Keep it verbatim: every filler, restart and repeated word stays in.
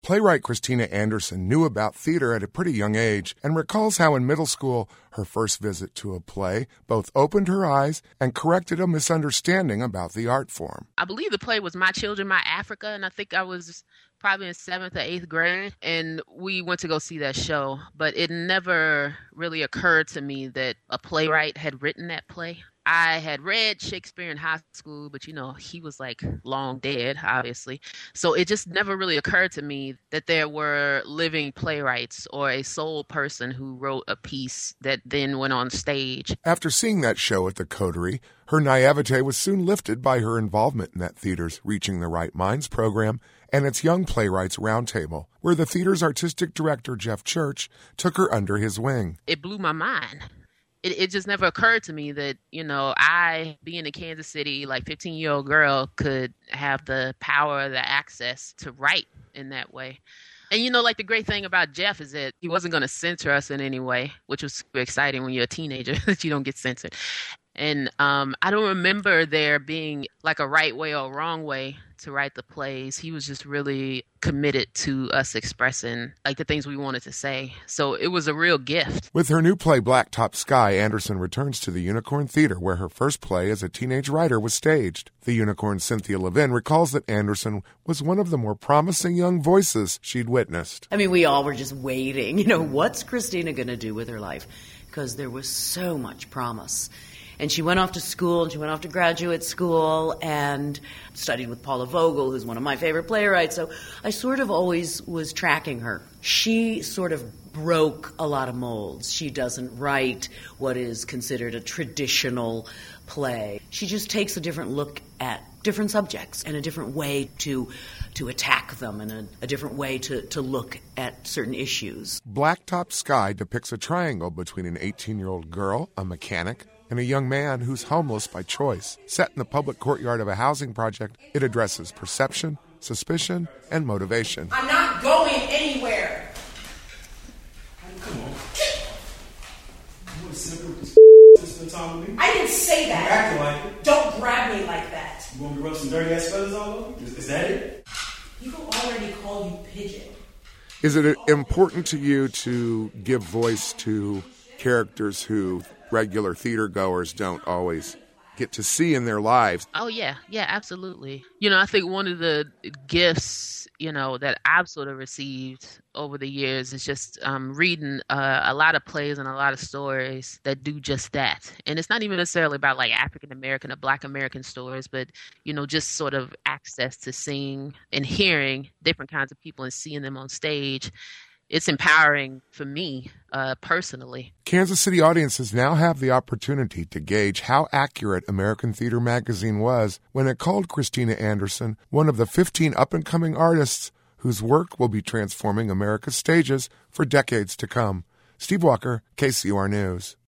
Playwright Christina Anderson knew about theater at a pretty young age and recalls how in middle school, her first visit to a play both opened her eyes and corrected a misunderstanding about the art form. I believe the play was My Children, My Africa, and I think I was probably in seventh or eighth grade, and we went to go see that show, but it never really occurred to me that a playwright had written that play. I had read Shakespeare in high school, but, you know, he was like long dead, obviously. So it just never really occurred to me that there were living playwrights or a sole person who wrote a piece that then went on stage. After seeing that show at the Coterie, her naivete was soon lifted by her involvement in that theater's Reaching the Right Minds program and its Young Playwrights Roundtable, where the theater's artistic director, Jeff Church, took her under his wing. It blew my mind. It, it just never occurred to me that, you know, I, being a Kansas City, like fifteen-year-old girl, could have the power, the access to write in that way. And, you know, like the great thing about Jeff is that he wasn't going to censor us in any way, which was super exciting when you're a teenager that you don't get censored. And um, I don't remember there being like a right way or wrong way to write the plays. He was just really committed to us expressing like the things we wanted to say. So it was a real gift. With her new play, Blacktop Sky, Anderson returns to the Unicorn Theater, where her first play as a teenage writer was staged. The Unicorn's Cynthia Levin recalls that Anderson was one of the more promising young voices she'd witnessed. I mean, we all were just waiting. You know, what's Christina going to do with her life? Because there was so much promise. And she went off to school, and she went off to graduate school and studied with Paula Vogel, who's one of my favorite playwrights. So I sort of always was tracking her. She sort of broke a lot of molds. She doesn't write what is considered a traditional play. She just takes a different look at different subjects and a different way to to attack them and a, a different way to, to look at certain issues. Blacktop Sky depicts a triangle between an eighteen-year-old girl, a mechanic, and a young man who's homeless by choice. Set in the public courtyard of a housing project, it addresses perception, suspicion, and motivation. I'm not going anywhere. Come on. You want to simple this time with me? I didn't say that. You're acting like it. Don't grab me like that. You want me to rub some dirty ass feathers all over? Is, is that it? People already call you pigeon. Is it important to you to give voice to characters who regular theater goers don't always get to see in their lives? Oh, yeah. Yeah, absolutely. You know, I think one of the gifts, you know, that I've sort of received over the years is just um, reading uh, a lot of plays and a lot of stories that do just that. And it's not even necessarily about like African American or Black American stories, but, you know, just sort of access to seeing and hearing different kinds of people and seeing them on stage. It's empowering for me uh, personally. Kansas City audiences now have the opportunity to gauge how accurate American Theater Magazine was when it called Christina Anderson one of the fifteen up-and-coming artists whose work will be transforming America's stages for decades to come. Steve Walker, K C U R News.